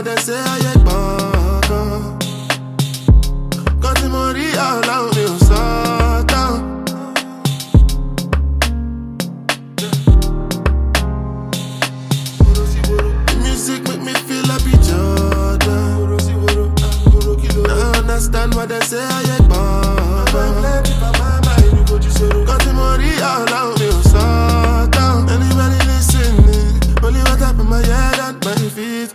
what they say I ain't bugger. Got the money all out me so down. Music make me feel happy Jordan. I understand what they say I ain't bugger. Got the money all out me so down. Anybody listening? Only what happened my head and my feet.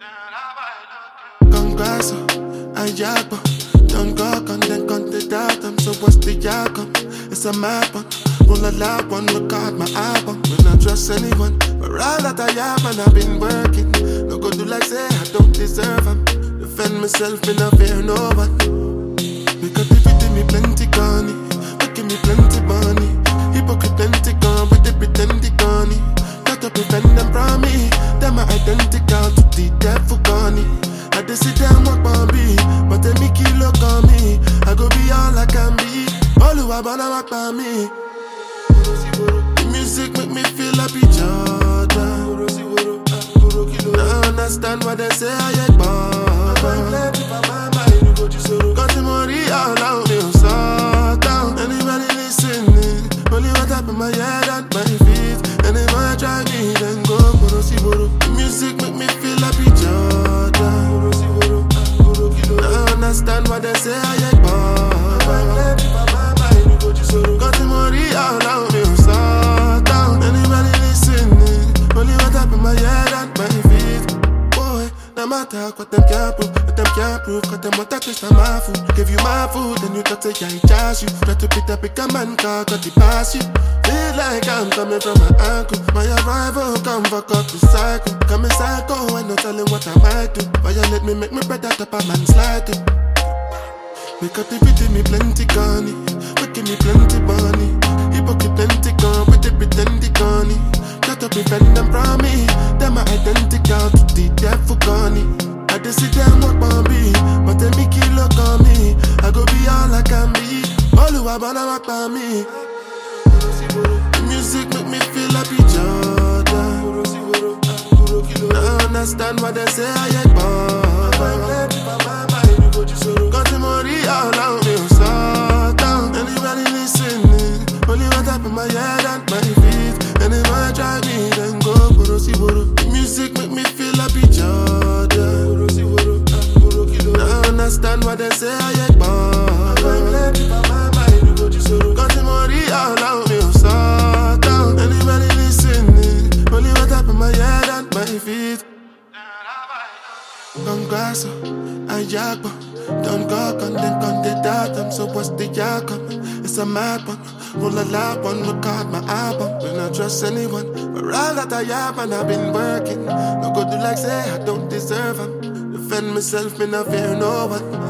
Congrats, I jack, don't go on then contact them. So what's the outcome? It's a mad one. Roll a loud one, record my album. Will not trust anyone. But all that I have and I've been working. No go do like say I don't deserve them. Defend myself, me not fear no one. Because if it me plenty gunny, making me plenty money. Hypocrite plenty gone, but they pretend they gunny. Got to prevent them from me. Them are identical to the devil gunny. I just sit down walk on me, but they make you look on me. I go be all I can be. All who are gonna walk by me. The music make me feel happy Jordan. I understand what they say I ain't bugger. Got the money all out me so down. Anybody listening? Only what happened my head and my feet. And if I try me then go The music make me feel happy Jordan. I understand what they say I ain't bugger. Got the money all out me so down. Anybody listening? Only what happened my head and my feet. Boy, no matter what them can't prove, what them can't prove. Cause them want to taste of my food. Give you my food, then you talk say I ain't charge you. Try to pick up a man car, got the pass you. Feel like I'm coming from my ankle. My arrival come fuck up the cycle. Coming psycho, I no telling what I might do. Violate me, make me better top a man slide it. Make up the pity me plenty gunny. Making me plenty money. Hypocrite plenty gone, but they pretend they gunny. Try to prevent them from me. Them are identical to the devil gunny. I just sit down walk on me, but they make you look on me. I go be all I can be. All who are gonna walk by me. The music make me feel happy Jordan. I understand what they say I ain't bugger. Got the money all out me so down. Anybody listening? Only what happened my head and my feet. And if I try me then go The music make me feel happy Jordan. I understand what they say I ain't bugger. Got the money all out me so down. Anybody listening? Only what happened my head and my feet. Congrats, I jack, don't go on then contact them. So what's the outcome? It's a mad one. Roll a loud one, record my album. Will not trust anyone. But all that I have and I've been working. No go do like say I don't deserve them. Defend myself, me not fear no one.